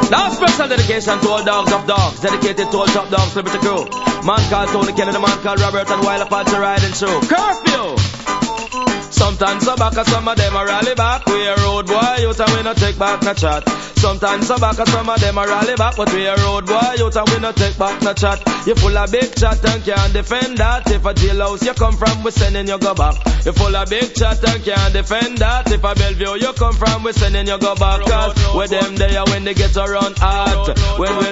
Now special dedication to all dogs of dogs, dedicated to all top dogs, liberty crew. Man called Tony Kennedy, man called Robert, and while Apache riding through. Curfew! Sometimes so back, some of them a rally back. We a road boy, youth and we no take back no chat. Sometimes so back, some of them a rally back. But we a road boy, youth and we no take back no chat. You full of big chat and can't defend that. If a jailhouse you come from, we sending you go back. You full of big chat and can't defend that. If a Bellevue you come from, we sending you go back. Cause with them there when they get around hot. When we